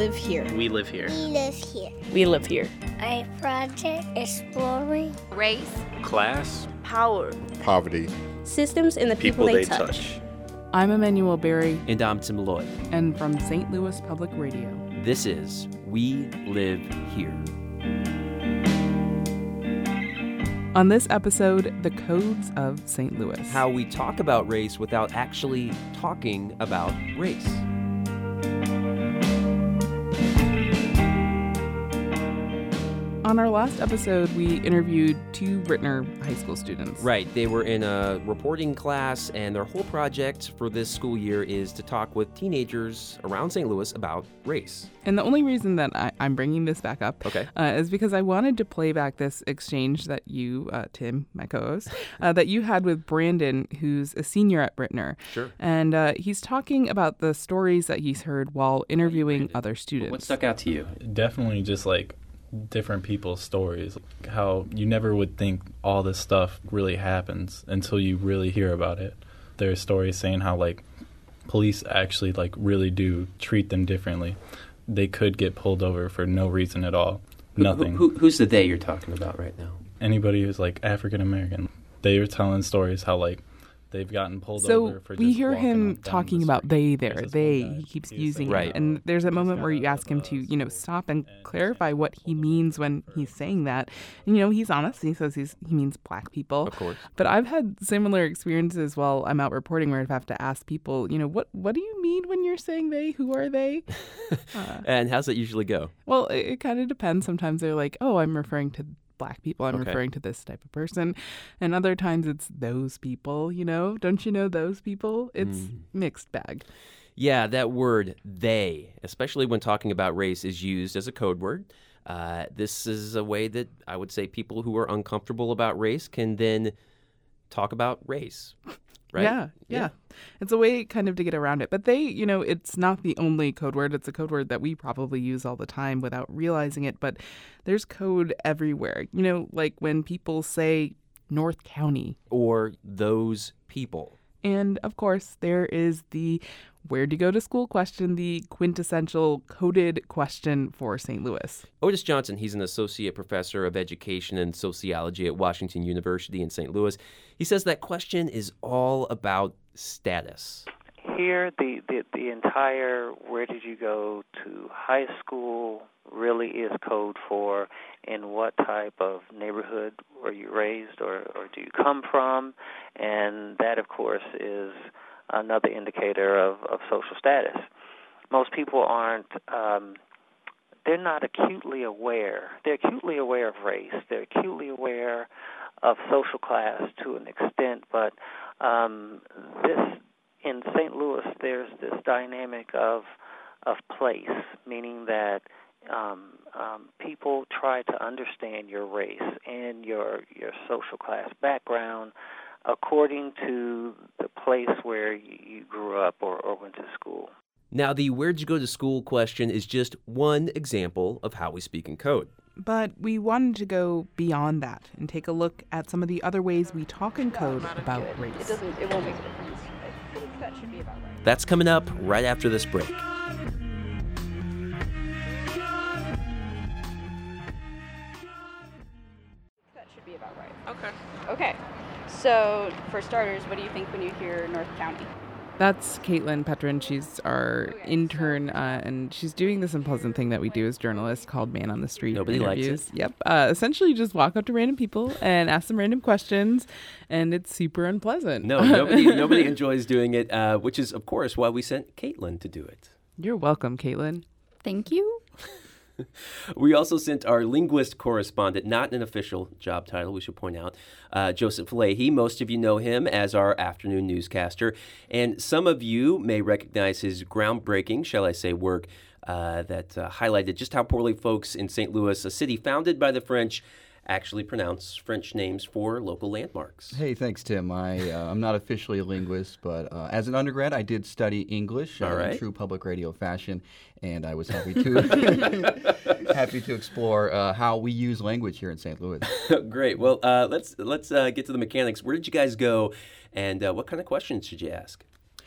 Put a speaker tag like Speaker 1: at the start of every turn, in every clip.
Speaker 1: live here.
Speaker 2: We live here.
Speaker 3: We live here.
Speaker 1: We live here.
Speaker 3: A project exploring
Speaker 4: race,
Speaker 2: Class.
Speaker 4: power,
Speaker 5: poverty,
Speaker 1: systems and the people they touch.
Speaker 6: I'm Emmanuel Berry.
Speaker 7: And I'm Tim Lloyd.
Speaker 6: And from St. Louis Public Radio.
Speaker 7: This is We Live Here.
Speaker 6: On this episode, the codes of St. Louis.
Speaker 7: How we talk about race without actually talking about race.
Speaker 6: On our last episode, we interviewed two Brittner High School students.
Speaker 7: Right. They were in a reporting class, and their whole project for this school year is to talk with teenagers around St. Louis about race.
Speaker 6: And the only reason that I'm bringing this back up is because I wanted to play back this exchange that you, Tim, my co-host, that you had with Brandon, who's a senior at Brittner.
Speaker 7: Sure.
Speaker 6: And he's talking about the stories that he's heard while interviewing other students.
Speaker 7: What stuck out to you?
Speaker 8: Definitely just like different people's stories, how you never would think all this stuff really happens until you really hear about it. There's stories saying how like police actually like really do treat them differently. They could get pulled over for no reason at all. Nothing.
Speaker 7: Who's the they you're talking about right now?
Speaker 8: Anybody who's like African American. They were telling stories how like they've gotten pulled over for just
Speaker 6: we hear
Speaker 8: walking
Speaker 6: him
Speaker 8: up down
Speaker 6: talking
Speaker 8: the
Speaker 6: about
Speaker 8: street.
Speaker 6: they there. They, he keeps using it. And there's a moment where you ask him to, stop and clarify what he means when he's saying that. And, he's honest. He says he means black people.
Speaker 7: Of course.
Speaker 6: But I've had similar experiences while I'm out reporting where I'd have to ask people, what do you mean when you're saying they? Who are they?
Speaker 7: And how's that usually go?
Speaker 6: Well, it kind of depends. Sometimes they're like, oh, I'm referring to black people. I'm referring to this type of person. And other times it's those people, Don't you know those people? It's mixed bag.
Speaker 7: Yeah, that word, they, especially when talking about race, is used as a code word. This is a way that I would say people who are uncomfortable about race can then talk about race. Right?
Speaker 6: Yeah. It's a way kind of to get around it. But they, it's not the only code word. It's a code word that we probably use all the time without realizing it. But there's code everywhere. Like when people say North County.
Speaker 7: Or those people.
Speaker 6: And, of course, there is the where'd you go to school question, the quintessential coded question for St. Louis.
Speaker 7: Otis Johnson, he's an associate professor of education and sociology at Washington University in St. Louis. He says that question is all about status.
Speaker 9: Here, the entire where did you go to high school really is code for in what type of neighborhood were you raised or do you come from, and that, of course, is another indicator of social status. Most people aren't, they're not acutely aware. They're acutely aware of race. They're acutely aware of social class to an extent, but in St. Louis, there's this dynamic of place, meaning that people try to understand your race and your social class background according to the place where you grew up or went to school.
Speaker 7: Now, the where'd you go to school question is just one example of how we speak in code.
Speaker 6: But we wanted to go beyond that and take a look at some of the other ways we talk in code about race.
Speaker 4: It won't make a difference. I think that should be about right.
Speaker 7: That's coming up right after this break.
Speaker 4: That should be about right. Okay. So, for starters, what do you think when you hear North County?
Speaker 6: That's Caitlin Petrin. She's our intern, and she's doing this unpleasant thing that we do as journalists called Man on the Street
Speaker 7: Nobody
Speaker 6: interviews.
Speaker 7: likes it.
Speaker 6: Yep. Essentially, you just walk up to random people and ask them random questions, and it's super unpleasant.
Speaker 7: No, nobody enjoys doing it, which is, of course, why we sent Caitlin to do it.
Speaker 6: You're welcome, Caitlin.
Speaker 4: Thank you.
Speaker 7: We also sent our linguist correspondent, not an official job title, we should point out, Joseph Leahy. Most of you know him as our afternoon newscaster, and some of you may recognize his groundbreaking, shall I say, work that highlighted just how poorly folks in St. Louis, a city founded by the French, actually pronounce French names for local landmarks.
Speaker 10: Hey, thanks, Tim. I'm not officially a linguist, but as an undergrad, I did study English in true public radio fashion, and I was happy to explore how we use language here in St. Louis.
Speaker 7: Great. Well, let's get to the mechanics. Where did you guys go, and what kind of questions should you ask?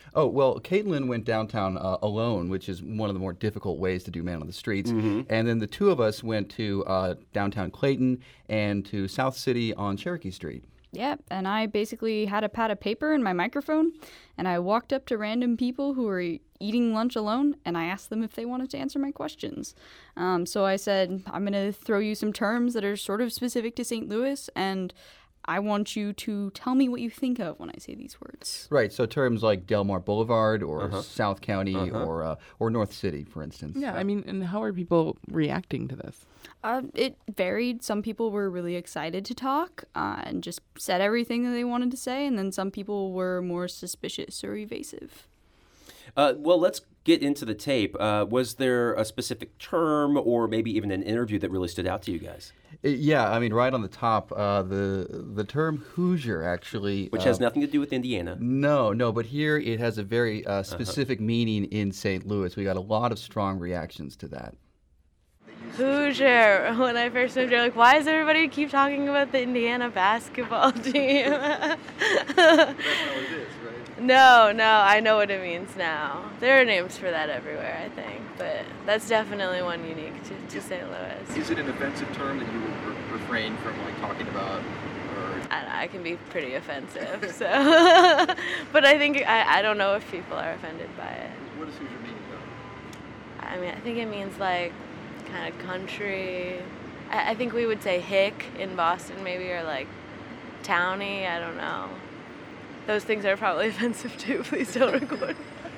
Speaker 10: Oh, well, Caitlin went downtown alone, which is one of the more difficult ways to do Man on the Streets. And then the two of us went to downtown Clayton and to South City on Cherokee Street.
Speaker 4: Yeah, and I basically had a pad of paper and my microphone, and I walked up to random people who were eating lunch alone, and I asked them if they wanted to answer my questions. So I said, I'm going to throw you some terms that are sort of specific to St. Louis, and I want you to tell me what you think of when I say these words.
Speaker 10: Right, so terms like Delmar Boulevard or South County or North City, for instance.
Speaker 6: Yeah, I mean, and how are people reacting to this?
Speaker 4: It varied. Some people were really excited to talk and just said everything that they wanted to say, and then some people were more suspicious or evasive.
Speaker 7: Well, let's get into the tape. Was there a specific term or maybe even an interview that really stood out to you guys?
Speaker 10: Yeah, I mean, right on the top, the term Hoosier actually...
Speaker 7: Which has nothing to do with Indiana.
Speaker 10: No, but here it has a very specific meaning in St. Louis. We got a lot of strong reactions to that.
Speaker 1: Hoosier. When I first moved here, like, why does everybody keep talking about the Indiana basketball team?
Speaker 10: That's not what it is, right?
Speaker 1: No, I know what it means now. There are names for that everywhere, I think, but that's definitely one unique to St. Louis.
Speaker 2: Is it an offensive term that you would refrain from talking about?
Speaker 1: I can be pretty offensive, so. But I think I don't know if people are offended by it.
Speaker 2: What does Hoosier mean, though?
Speaker 1: I mean, I think it means like kind of country. I think we would say hick in Boston maybe, or like towny, I don't know. Those things are probably offensive too, please don't record.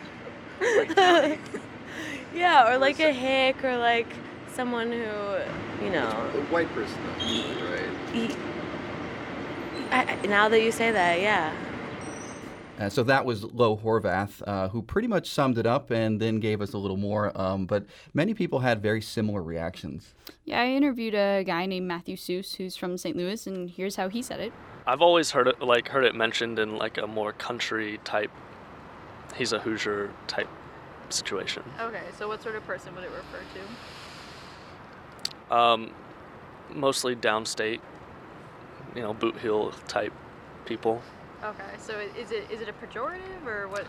Speaker 1: Yeah, or like a hick, or like someone who, you know.
Speaker 2: A white person, though, right?
Speaker 1: Now that you say that, yeah.
Speaker 10: So that was Lo Horvath, who pretty much summed it up and then gave us a little more. But many people had very similar reactions.
Speaker 4: Yeah, I interviewed a guy named Matthew Seuss, who's from St. Louis, and here's how he said it.
Speaker 5: I've always heard it mentioned in like a more country type, he's a Hoosier type situation.
Speaker 4: Okay, so what sort of person would it refer to?
Speaker 5: Mostly downstate, boot heel type people.
Speaker 4: Okay, so is it a pejorative or what?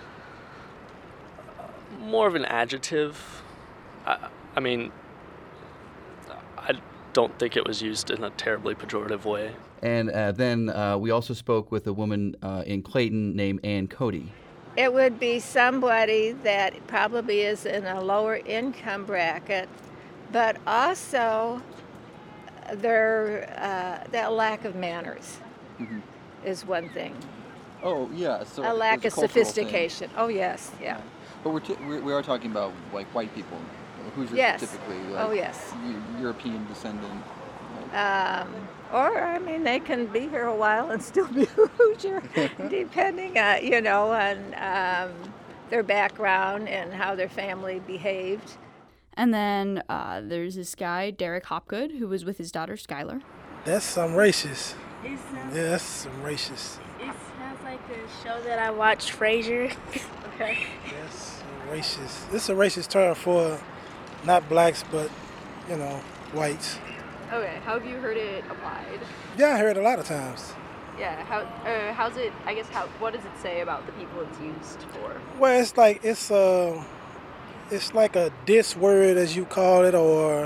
Speaker 5: More of an adjective. I mean, I don't think it was used in a terribly pejorative way.
Speaker 10: And then we also spoke with a woman in Clayton named Ann Cody.
Speaker 11: It would be somebody that probably is in a lower income bracket, but also that lack of manners is one thing.
Speaker 2: Oh, yeah. So
Speaker 11: a lack of sophistication. Thing. Oh, yes, yeah.
Speaker 2: But we are talking about like white people. Hoosiers
Speaker 11: yes.
Speaker 2: typically.
Speaker 11: Like, yes.
Speaker 2: European descendant.
Speaker 11: Or, I mean, they can be here a while and still be Hoosier, depending, on their background and how their family behaved.
Speaker 4: And then there's this guy, Derek Hopgood, who was with his daughter, Skylar.
Speaker 12: That's some racist. Yeah, that's some racist.
Speaker 3: It sounds like a show that I watched, Frasier. Okay.
Speaker 12: That's racist. This is a racist term for not blacks, but, whites.
Speaker 4: Okay, how have you heard it applied?
Speaker 12: Yeah, I heard it a lot of times.
Speaker 4: Yeah, how's it, I guess, what does it say about the people it's used for?
Speaker 12: Well, it's like a diss word, as you call it, or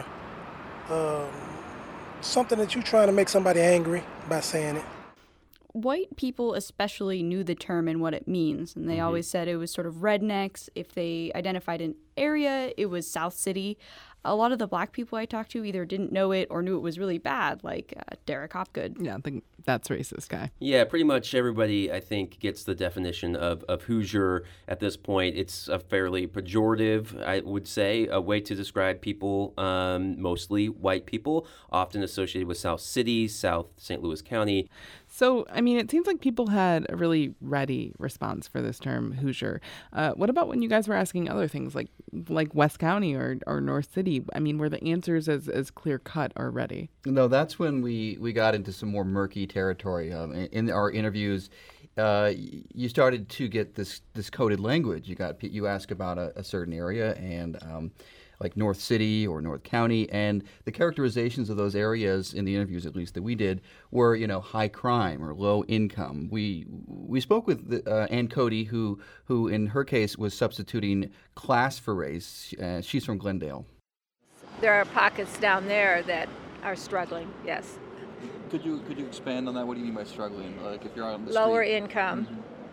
Speaker 12: something that you're trying to make somebody angry by saying it.
Speaker 4: White people especially knew the term and what it means, and they always said it was sort of rednecks. If they identified an area, it was South City. A lot of the black people I talked to either didn't know it or knew it was really bad, like Derek Hopgood.
Speaker 6: Yeah, I think that's racist guy.
Speaker 7: Yeah, pretty much everybody, I think, gets the definition of Hoosier at this point. It's a fairly pejorative, I would say, a way to describe people, mostly white people, often associated with South City, South St. Louis County.
Speaker 6: So, I mean, it seems like people had a really ready response for this term Hoosier. What about when you guys were asking other things like West County or North City? I mean, were the answers as clear-cut already?
Speaker 10: No, that's when we got into some more murky territory. In our interviews, you started to get this coded language. You ask about a certain area, and like North City or North County, and the characterizations of those areas in the interviews, at least that we did, were high crime or low income. We spoke with Ann Cody, who in her case was substituting class for race. She's from Glendale.
Speaker 11: There are pockets down there that are struggling. Yes.
Speaker 2: Could you expand on that? What do you mean by struggling? Like if you're on the
Speaker 11: lower
Speaker 2: street?
Speaker 11: income,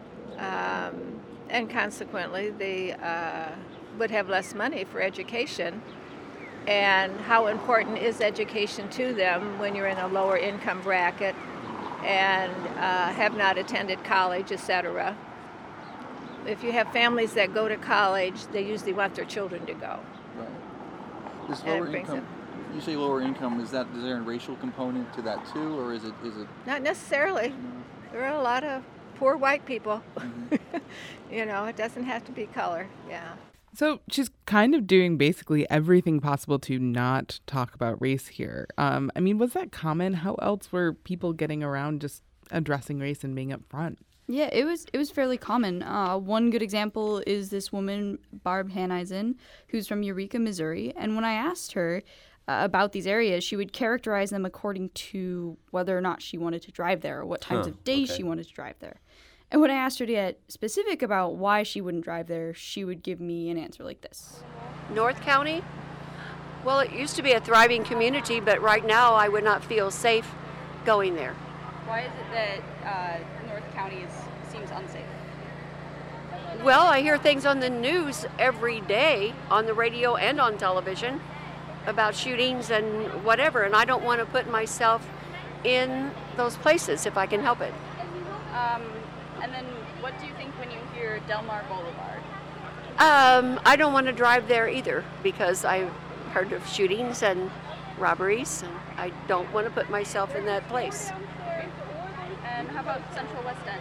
Speaker 11: and consequently they would have less money for education. And how important is education to them when you're in a lower income bracket and have not attended college, etc. If you have families that go to college, they usually want their children to go.
Speaker 2: Right. This lower income. You say lower income. Is there a racial component to that too, or is it?
Speaker 11: Not necessarily. There are a lot of poor white people.
Speaker 2: Mm-hmm.
Speaker 11: It doesn't have to be color. Yeah.
Speaker 6: So she's kind of doing basically everything possible to not talk about race here. Was that common? How else were people getting around just addressing race and being upfront?
Speaker 4: Yeah, it was fairly common. One good example is this woman, Barb Hanneisen, who's from Eureka, Missouri. And when I asked her about these areas, she would characterize them according to whether or not she wanted to drive there or what times of day she wanted to drive there. And when I asked her to get specific about why she wouldn't drive there, she would give me an answer like this.
Speaker 13: North County? Well, it used to be a thriving community, but right now I would not feel safe going there.
Speaker 4: Why is it that North County seems unsafe?
Speaker 13: Well, I hear things on the news every day, on the radio and on television, about shootings and whatever, and I don't want to put myself in those places if I can help it.
Speaker 4: And then what do you think when you hear Delmar Boulevard?
Speaker 13: I don't want to drive there either because I've heard of shootings and robberies, and I don't want to put myself in that place.
Speaker 4: And how about Central West End?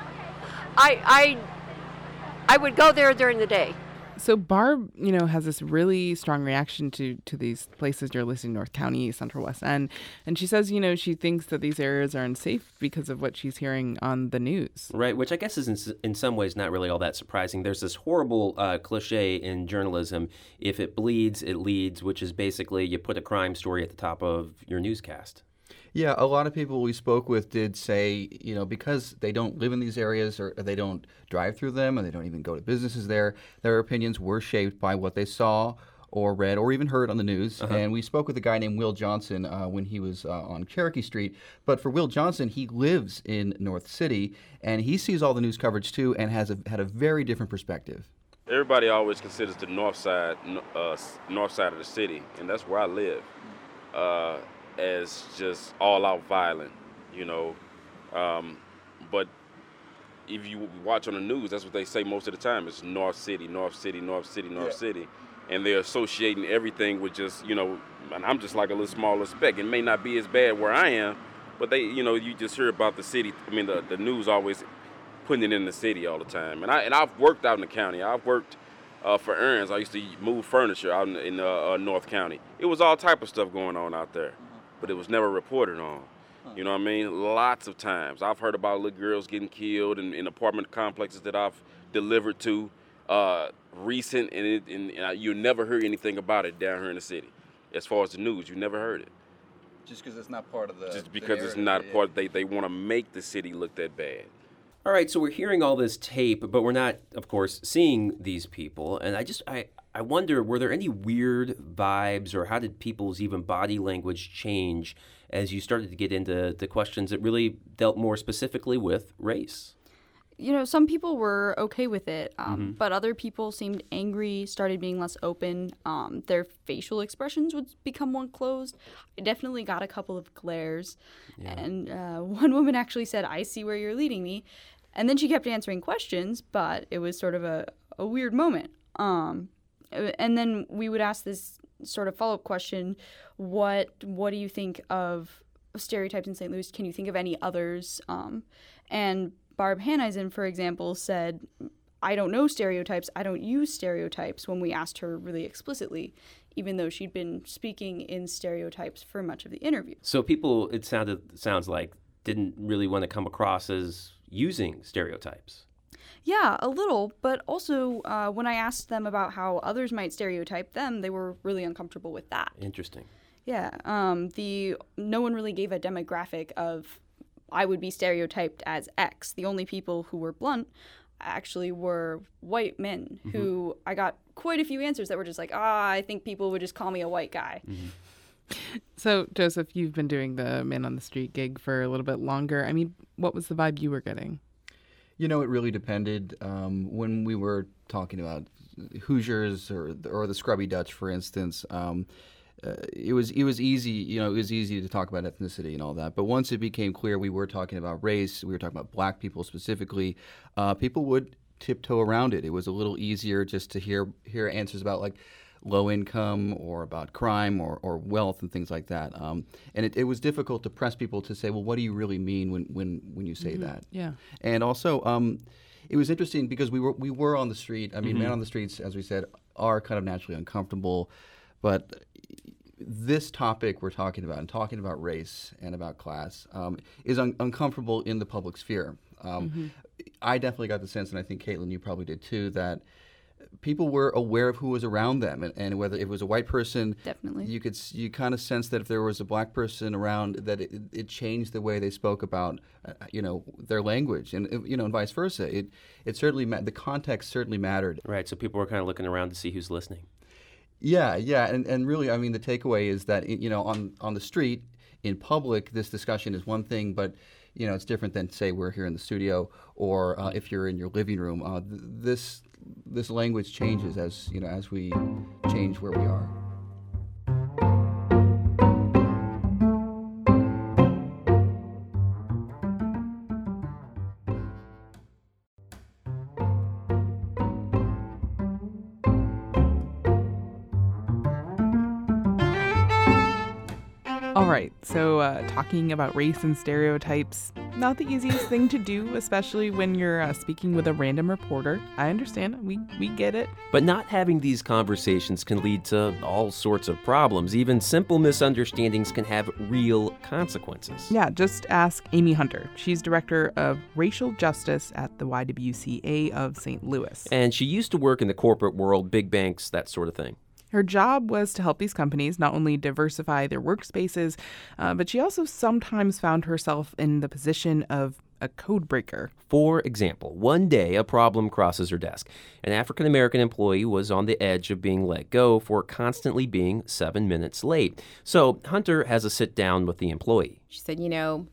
Speaker 13: I would go there during the day.
Speaker 6: So Barb, has this really strong reaction to these places you're listing, North County, Central West End. And she says, she thinks that these areas are unsafe because of what she's hearing on the news.
Speaker 7: Right, which I guess is in some ways not really all that surprising. There's this horrible cliche in journalism, if it bleeds, it leads, which is basically you put a crime story at the top of your newscast.
Speaker 10: Yeah, a lot of people we spoke with did say, because they don't live in these areas or they don't drive through them and they don't even go to businesses there, their opinions were shaped by what they saw or read or even heard on the news. Uh-huh. And we spoke with a guy named Will Johnson when he was on Cherokee Street. But for Will Johnson, he lives in North City and he sees all the news coverage too and had a very different perspective.
Speaker 14: Everybody always considers the north side of the city, and that's where I live. As just all-out violent, but if you watch on the news, that's what they say most of the time. It's North City, North City, North City, North City. And they're associating everything with just, and I'm just like a little smaller speck. It may not be as bad where I am, but they, you just hear about the city. The news always putting it in the city all the time. And I've worked out in the county. I've worked for Aaron's. I used to move furniture out in North County. It was all type of stuff going on out there. But it was never reported on. You know what I mean? Lots of times. I've heard about little girls getting killed in apartment complexes that I've delivered to recent, and you never heard anything about it down here in the city. As far as the news, you never heard it.
Speaker 2: Just because it's not part of the
Speaker 14: Just because it's not part of, they want to make the city look that bad.
Speaker 7: All right, so we're hearing all this tape, but we're not, of course, seeing these people. And I wonder, were there any weird vibes, or how did people's even body language change as you started to get into the questions that really dealt more specifically with race?
Speaker 4: Some people were okay with it, but other people seemed angry, started being less open. Their facial expressions would become more closed. I definitely got a couple of glares. Yeah. And one woman actually said, "I see where you're leading me." And then she kept answering questions, but it was sort of a weird moment. And then we would ask this sort of follow-up question, what do you think of stereotypes in St. Louis? Can you think of any others? And Barb Hanneisen, for example, said, "I don't know stereotypes. I don't use stereotypes," when we asked her really explicitly, even though she'd been speaking in stereotypes for much of the interview.
Speaker 7: So people, it sounds like, didn't really want to come across as using stereotypes.
Speaker 4: Yeah, a little, but also when I asked them about how others might stereotype them, they were really uncomfortable with that.
Speaker 7: Interesting.
Speaker 4: Yeah, no one really gave a demographic of I would be stereotyped as X. The only people who were blunt actually were white men who I got quite a few answers that were just like, I think people would just call me a white guy.
Speaker 6: So, Joseph, you've been doing the Man on the Street gig for a little bit longer. I mean, what was the vibe you were getting?
Speaker 10: You know, it really depended. When we were talking about Hoosiers or the Scrubby Dutch, for instance, it was easy. You know, it was easy to talk about ethnicity and all that. But once it became clear we were talking about race, we were talking about black people specifically, people would tiptoe around it. It was a little easier just to hear answers about like low income or about crime or wealth and things like that. And it was difficult to press people to say, well, what do you really mean when you say that?
Speaker 6: Yeah.
Speaker 10: And also, it was interesting because we were on the street. I mean, men on the streets, as we said, are kind of naturally uncomfortable. But this topic we're talking about, and talking about race and about class, is uncomfortable in the public sphere. I definitely got the sense, and I think, Caitlin, you probably did too, that people were aware of who was around them, and whether it was a white person,
Speaker 4: definitely,
Speaker 10: you kind of sense that if there was a black person around, that it changed the way they spoke about, their language, and and vice versa. It certainly the context certainly mattered.
Speaker 7: Right. So people were kind of looking around to see who's listening.
Speaker 10: Yeah, and really, I mean, the takeaway is that on the street, in public, this discussion is one thing, but it's different than, say, we're here in the studio, or if you're in your living room. This language changes as we change where we are.
Speaker 6: All right, so talking about race and stereotypes, not the easiest thing to do, especially when you're speaking with a random reporter. I understand. We get it.
Speaker 7: But not having these conversations can lead to all sorts of problems. Even simple misunderstandings can have real consequences.
Speaker 6: Yeah, just ask Amy Hunter. She's director of racial justice at the YWCA of St. Louis.
Speaker 7: And she used to work in the corporate world, big banks, that sort of thing.
Speaker 6: Her job was to help these companies not only diversify their workspaces, but she also sometimes found herself in the position of a code breaker.
Speaker 7: For example, one day a problem crosses her desk. An African-American employee was on the edge of being let go for constantly being 7 minutes late. So Hunter has a sit down with the employee.
Speaker 15: She said,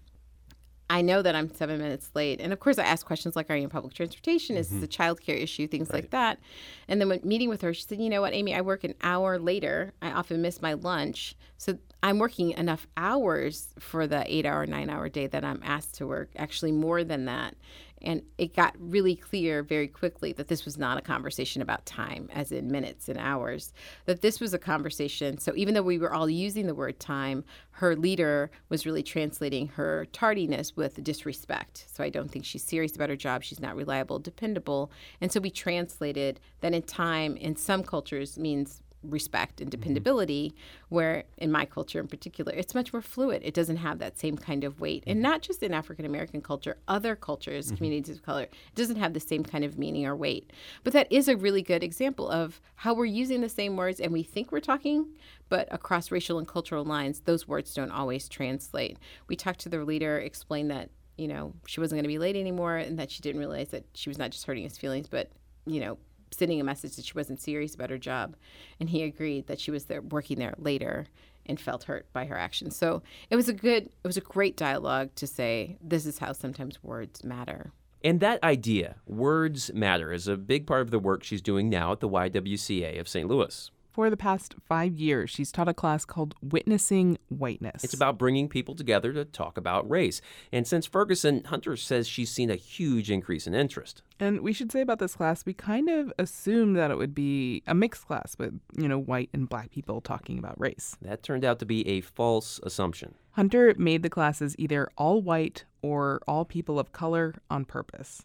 Speaker 15: I know that I'm 7 minutes late. And of course, I asked questions like, are you in public transportation? Is this a child care issue? Things like that. And then when meeting with her, she said, you know what, Amy, I work an hour later. I often miss my lunch. So I'm working enough hours for the 8-hour, 9-hour day that I'm asked to work, actually more than that. And it got really clear very quickly that this was not a conversation about time, as in minutes and hours, that this was a conversation. So even though we were all using the word time, her leader was really translating her tardiness with disrespect. So I don't think she's serious about her job. She's not reliable, dependable. And so we translated that in time, in some cultures, means respect and dependability, where in my culture in particular, it's much more fluid. It doesn't have that same kind of weight. And not just in African American culture, other cultures, communities of color, it doesn't have the same kind of meaning or weight. But that is a really good example of how we're using the same words and we think we're talking, but across racial and cultural lines, those words don't always translate. We talked to the leader, explained that, she wasn't going to be late anymore and that she didn't realize that she was not just hurting his feelings, but, sending a message that she wasn't serious about her job. And he agreed that she was there working there later and felt hurt by her actions. So it was a great dialogue to say, this is how sometimes words matter.
Speaker 7: And that idea, words matter, is a big part of the work she's doing now at the YWCA of St. Louis.
Speaker 6: For the past 5 years, she's taught a class called Witnessing Whiteness.
Speaker 7: It's about bringing people together to talk about race. And since Ferguson, Hunter says she's seen a huge increase in interest.
Speaker 6: And we should say about this class, we kind of assumed that it would be a mixed class with, white and black people talking about race.
Speaker 7: That turned out to be a false assumption.
Speaker 6: Hunter made the classes either all white or all people of color on purpose.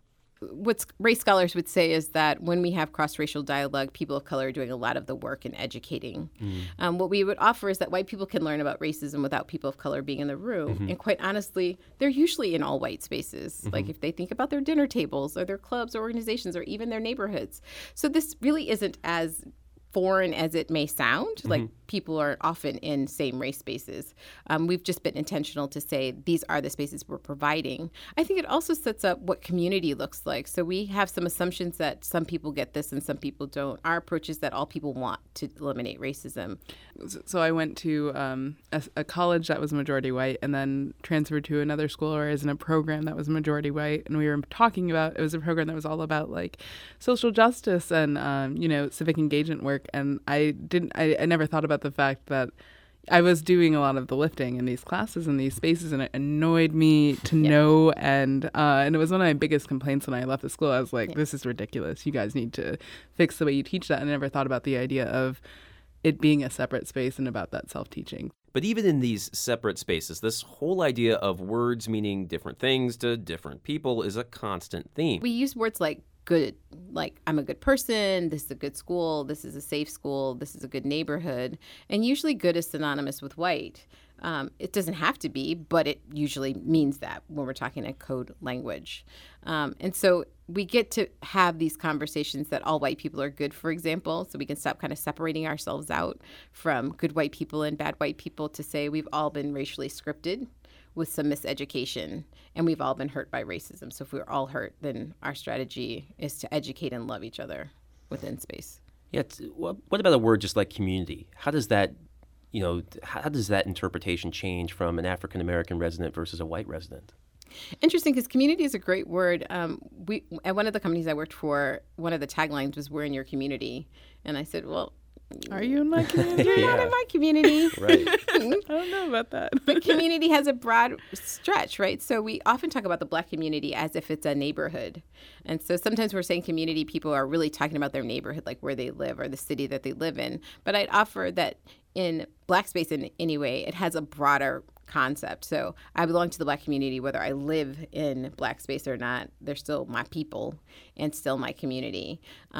Speaker 15: what race scholars would say is that when we have cross-racial dialogue, people of color are doing a lot of the work in educating. What we would offer is that white people can learn about racism without people of color being in the room. And quite honestly, they're usually in all white spaces. Like if they think about their dinner tables or their clubs or organizations or even their neighborhoods. So this really isn't as foreign as it may sound. Like people are often in same race spaces. We've just been intentional to say these are the spaces we're providing. I think it also sets up what community looks like. So we have some assumptions that some people get this and some people don't. Our approach is that all people want to eliminate racism.
Speaker 6: So I went to a college that was majority white and then transferred to another school where I was in a program that was majority white. And we were talking about, it was a program that was all about like social justice and, civic engagement work. And I never thought about the fact that I was doing a lot of the lifting in these classes in these spaces, and it annoyed me to know. And it was one of my biggest complaints when I left the school. I was like, this is ridiculous. You guys need to fix the way you teach that. And I never thought about the idea of it being a separate space and about that self-teaching.
Speaker 7: But even in these separate spaces, this whole idea of words meaning different things to different people is a constant theme.
Speaker 15: We use words like good, like I'm a good person, this is a good school, this is a safe school, this is a good neighborhood. And usually good is synonymous with white. It doesn't have to be, but it usually means that when we're talking in code language. And so we get to have these conversations that all white people are good, for example, so we can stop kind of separating ourselves out from good white people and bad white people to say we've all been racially scripted with some miseducation, and we've all been hurt by racism. So if we're all hurt, then our strategy is to educate and love each other within space.
Speaker 7: Yeah. What about a word just like community? How does that interpretation change from an African-American resident versus a white resident?
Speaker 15: Interesting, because community is a great word. We at one of the companies I worked for, one of the taglines was "We're in your community," and I said, "Well,
Speaker 6: are you in my community?"
Speaker 15: You're not in my community.
Speaker 7: Right.
Speaker 6: I don't know about that.
Speaker 15: But community has a broad stretch, right? So we often talk about the Black community as if it's a neighborhood. And so sometimes we're saying community, people are really talking about their neighborhood, like where they live or the city that they live in. But I'd offer that in Black space in any way, it has a broader concept. So I belong to the Black community, whether I live in Black space or not. They're still my people and still my community.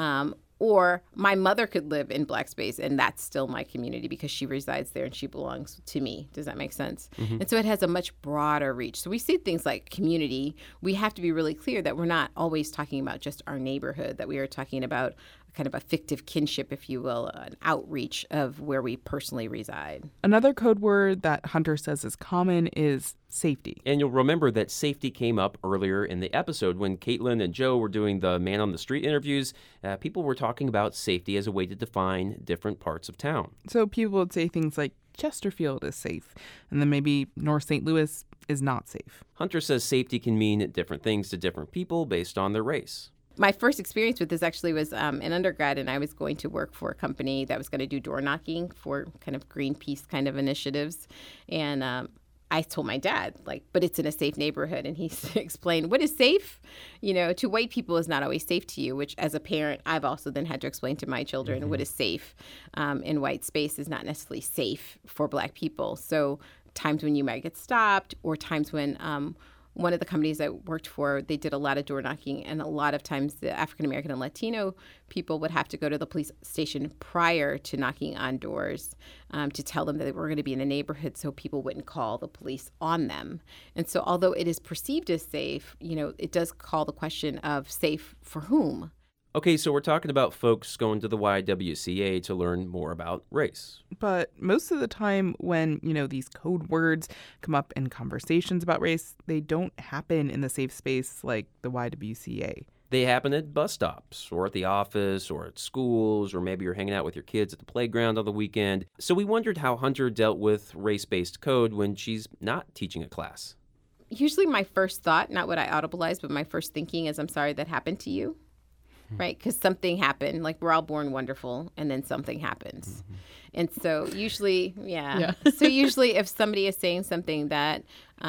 Speaker 15: Or my mother could live in Black space and that's still my community because she resides there and she belongs to me. Does that make sense? And so it has a much broader reach. So we see things like community. We have to be really clear that we're not always talking about just our neighborhood, that we are talking about kind of a fictive kinship, if you will, an outreach of where we personally reside.
Speaker 6: Another code word that Hunter says is common is safety.
Speaker 7: And you'll remember that safety came up earlier in the episode when Caitlin and Joe were doing the Man on the Street interviews. People were talking about safety as a way to define different parts of town.
Speaker 6: So people would say things like Chesterfield is safe, and then maybe North St. Louis is not safe.
Speaker 7: Hunter says safety can mean different things to different people based on their race.
Speaker 15: My first experience with this actually was in undergrad, and I was going to work for a company that was going to do door knocking for kind of Greenpeace kind of initiatives. And I told my dad, but it's in a safe neighborhood. And he explained, what is safe, to white people is not always safe to you, which as a parent, I've also then had to explain to my children what is safe in white space is not necessarily safe for Black people. So times when you might get stopped or times when one of the companies I worked for, they did a lot of door knocking, and a lot of times the African American and Latino people would have to go to the police station prior to knocking on doors to tell them that they were going to be in the neighborhood so people wouldn't call the police on them. And so although it is perceived as safe, it does call the question of safe for whom?
Speaker 7: Okay, so we're talking about folks going to the YWCA to learn more about race.
Speaker 6: But most of the time when, these code words come up in conversations about race, they don't happen in the safe space like the YWCA.
Speaker 7: They happen at bus stops or at the office or at schools, or maybe you're hanging out with your kids at the playground on the weekend. So we wondered how Hunter dealt with race-based code when she's not teaching a class.
Speaker 15: Usually my first thought, not what I audibilize, but my first thinking is, I'm sorry that happened to you. Right? Because something happened, like we're all born wonderful, and then something happens. And so usually, so usually if somebody is saying something that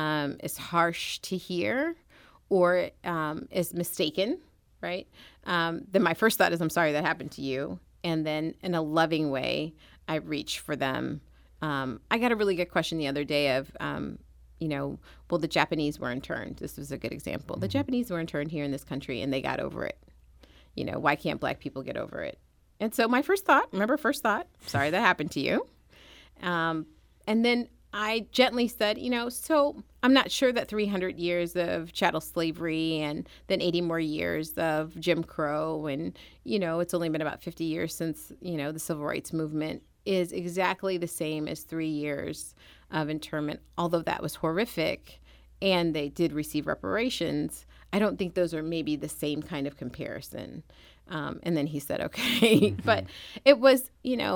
Speaker 15: is harsh to hear or is mistaken, right, then my first thought is, I'm sorry that happened to you. And then in a loving way, I reach for them. I got a really good question the other day of, well, the Japanese were interned. This was a good example. The Japanese were interned here in this country and they got over it. Why can't black people get over it? And so my first thought, sorry that happened to you. And then I gently said, so I'm not sure that 300 years of chattel slavery and then 80 more years of Jim Crow and, it's only been about 50 years since, the civil rights movement is exactly the same as 3 years of internment, although that was horrific and they did receive reparations. I don't think those are maybe the same kind of comparison. And then he said, okay. But it was,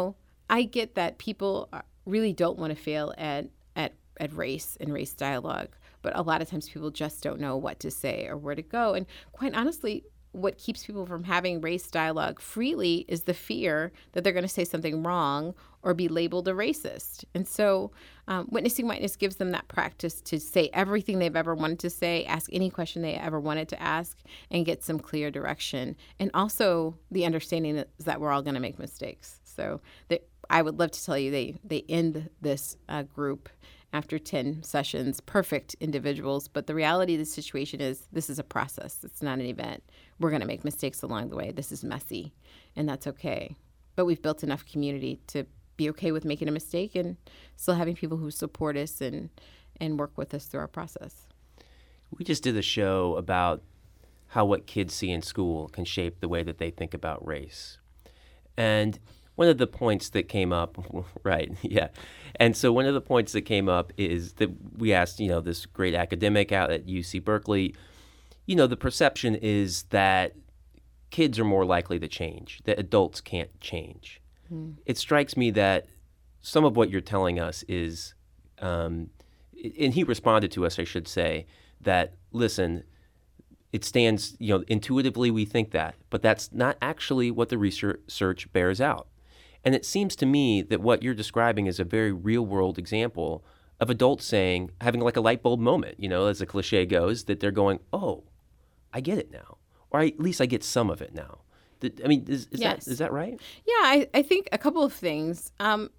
Speaker 15: I get that people really don't want to fail at race and race dialogue, but a lot of times people just don't know what to say or where to go. And quite honestly, what keeps people from having race dialogue freely is the fear that they're going to say something wrong or be labeled a racist. And so Witnessing Whiteness gives them that practice to say everything they've ever wanted to say, ask any question they ever wanted to ask, and get some clear direction. And also the understanding that we're all going to make mistakes. So I would love to tell you they end this group after 10 sessions, perfect individuals. But the reality of the situation is this is a process. It's not an event. We're going to make mistakes along the way. This is messy, and that's okay. But we've built enough community to be okay with making a mistake and still having people who support us and work with us through our process.
Speaker 7: We just did a show about how what kids see in school can shape the way that they think about race. And one of the points that came up, right, yeah. And so one of the points that came up is that we asked, this great academic out at UC Berkeley, the perception is that kids are more likely to change, that adults can't change. It strikes me that some of what you're telling us is, and he responded to us, I should say, that, listen, it stands, intuitively we think that, but that's not actually what the research bears out. And it seems to me that what you're describing is a very real-world example of adults having like a light bulb moment, as the cliche goes, that they're going, oh, I get it now. Or at least I get some of it now. Is
Speaker 15: yes.
Speaker 7: that right?
Speaker 15: Yeah, I think a couple of things.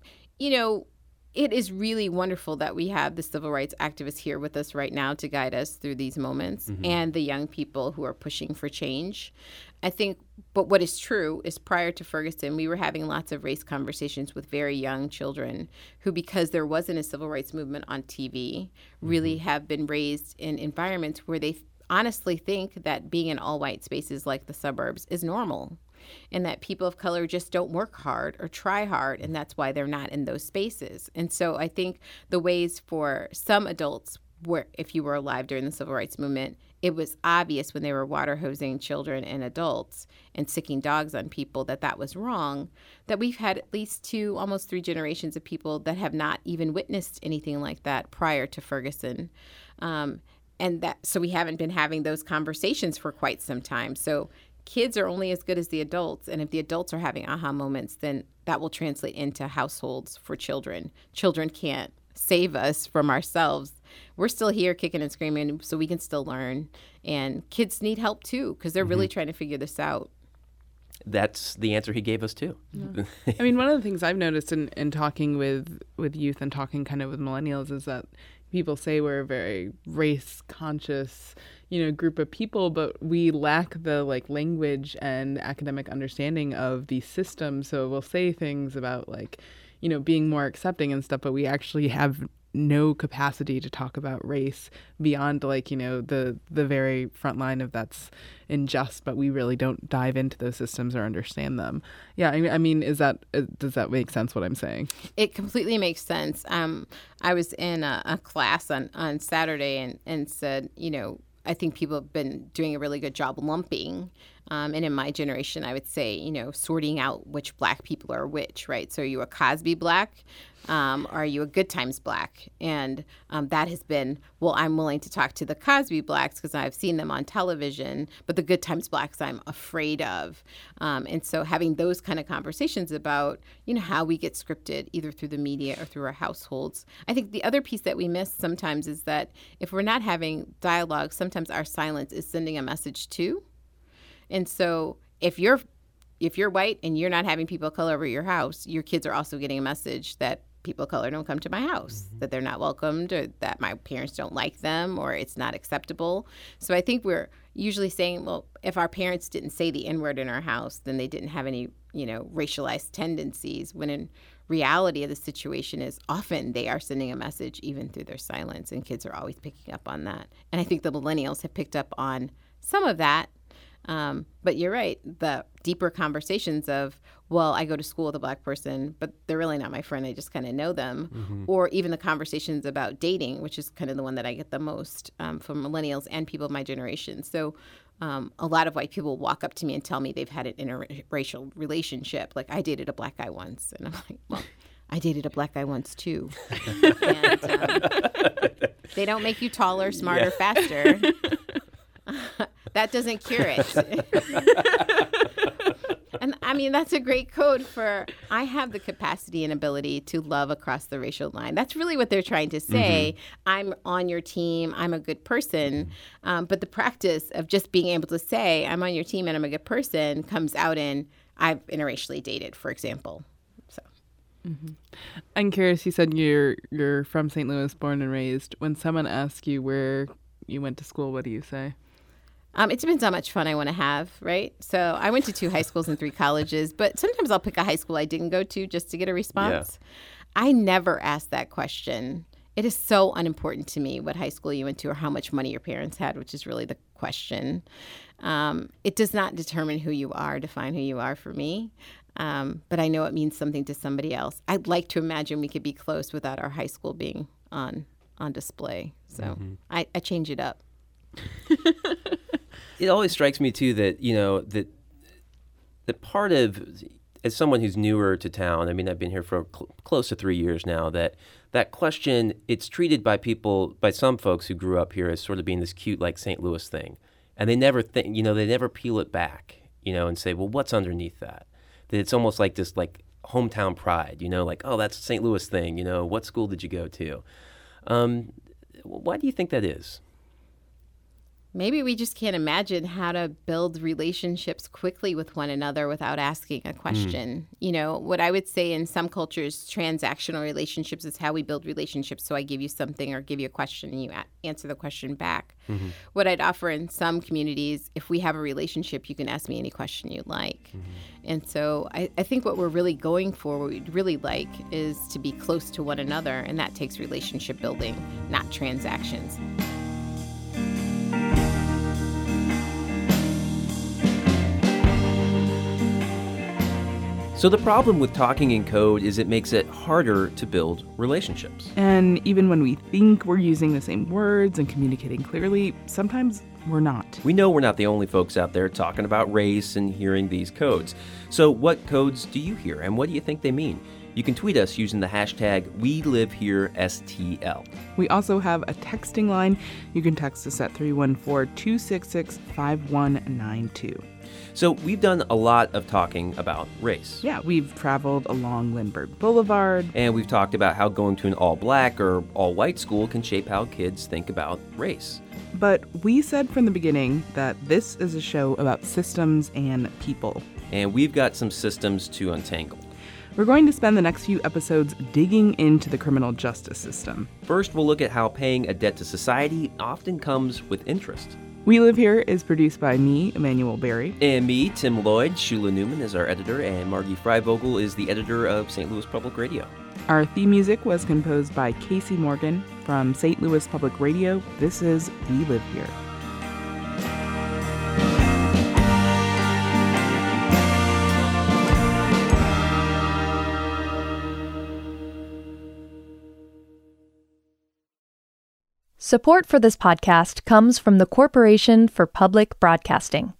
Speaker 15: It is really wonderful that we have the civil rights activists here with us right now to guide us through these moments and the young people who are pushing for change. I think, but what is true is prior to Ferguson, we were having lots of race conversations with very young children who, because there wasn't a civil rights movement on TV, really have been raised in environments where they honestly think that being in all-white spaces like the suburbs is normal and that people of color just don't work hard or try hard, and that's why they're not in those spaces. And so I think the ways for some adults, where if you were alive during the civil rights movement, it was obvious when they were water hosing children and adults and sicking dogs on people that was wrong, that we've had at least 2, almost 3 generations of people that have not even witnessed anything like that prior to Ferguson. So we haven't been having those conversations for quite some time. So kids are only as good as the adults. And if the adults are having aha moments, then that will translate into households for children. Children can't save us from ourselves. We're still here kicking and screaming, so we can still learn. And kids need help too, because they're really trying to figure this out.
Speaker 7: That's the answer he gave us too.
Speaker 6: Yeah. One of the things I've noticed in talking with youth and talking kind of with millennials is that people say we're a very race conscious, group of people, but we lack the language and academic understanding of these systems. So we'll say things about being more accepting and stuff, but we actually have no capacity to talk about race beyond the very front line of that's unjust, but we really don't dive into those systems or understand them. Yeah, does that make sense what I'm saying?
Speaker 15: It completely makes sense. I was in a class on Saturday and said, I think people have been doing a really good job lumping. And in my generation, I would say, sorting out which black people are which, right? So are you a Cosby black? Are you a Good Times black? And that has been, well, I'm willing to talk to the Cosby blacks because I've seen them on television, but the Good Times blacks I'm afraid of. And so having those kind of conversations about, how we get scripted either through the media or through our households. I think the other piece that we miss sometimes is that if we're not having dialogue, sometimes our silence is sending a message too. And so if you're white and you're not having people of color over your house, your kids are also getting a message that people of color don't come to my house, that they're not welcomed, or that my parents don't like them, or it's not acceptable. So I think we're usually saying, well, if our parents didn't say the N-word in our house, then they didn't have any, racialized tendencies, when in reality of the situation is often they are sending a message even through their silence, and kids are always picking up on that. And I think the millennials have picked up on some of that. But you're right, the deeper conversations of, well, I go to school with a Black person, but they're really not my friend. I just kind of know them. Or even the conversations about dating, which is kind of the one that I get the most from millennials and people of my generation. So a lot of white people walk up to me and tell me they've had an interracial relationship. Like, I dated a Black guy once. And I'm like, well, I dated a Black guy once too. And they don't make you taller, smarter, faster. That doesn't cure it. And I mean, that's a great code for, I have the capacity and ability to love across the racial line. That's really what they're trying to say. I'm on your team. I'm a good person. But the practice of just being able to say, I'm on your team and I'm a good person, comes out in, I've interracially dated, for example. So.
Speaker 6: I'm curious, you said you're from St. Louis, born and raised. When someone asks you where you went to school, what do you say?
Speaker 15: It depends how much fun I want to have, right? So I went to 2 high schools and 3 colleges, but sometimes I'll pick a high school I didn't go to just to get a response. Yeah. I never ask that question. It is so unimportant to me what high school you went to or how much money your parents had, which is really the question. It does not determine who you are, define who you are for me. But I know it means something to somebody else. I'd like to imagine we could be close without our high school being on display. So I change it up.
Speaker 7: It always strikes me too that that part of, as someone who's newer to town, I mean, I've been here for close to 3 years now, that question, it's treated by some folks who grew up here as sort of being this cute, like St. Louis thing, and they never think, they never peel it back, and say, well, what's underneath that? That it's almost like this like hometown pride, like, oh, that's a St. Louis thing, what school did you go to? Why do you think that is?
Speaker 15: Maybe we just can't imagine how to build relationships quickly with one another without asking a question. What I would say in some cultures, transactional relationships is how we build relationships. So I give you something or give you a question and you answer the question back. What I'd offer in some communities, if we have a relationship, you can ask me any question you like. And so I think what we're really going for, what we'd really like, is to be close to one another. And that takes relationship building, not transactions.
Speaker 7: So the problem with talking in code is it makes it harder to build relationships.
Speaker 6: And even when we think we're using the same words and communicating clearly, sometimes we're not.
Speaker 7: We know we're not the only folks out there talking about race and hearing these codes. So what codes do you hear, and what do you think they mean? You can tweet us using the hashtag WeLiveHereSTL.
Speaker 6: We also have a texting line. You can text us at 314-266-5192.
Speaker 7: So we've done a lot of talking about race.
Speaker 6: Yeah, we've traveled along Lindbergh Boulevard.
Speaker 7: And we've talked about how going to an all-black or all-white school can shape how kids think about race.
Speaker 6: But we said from the beginning that this is a show about systems and people.
Speaker 7: And we've got some systems to untangle.
Speaker 6: We're going to spend the next few episodes digging into the criminal justice system.
Speaker 7: First, we'll look at how paying a debt to society often comes with interest.
Speaker 6: We Live Here is produced by me, Emmanuel Berry.
Speaker 7: And me, Tim Lloyd. Shula Newman is our editor, and Margie Freivogel is the editor of St. Louis Public Radio.
Speaker 6: Our theme music was composed by Casey Morgan. From St. Louis Public Radio, this is We Live Here.
Speaker 16: Support for this podcast comes from the Corporation for Public Broadcasting.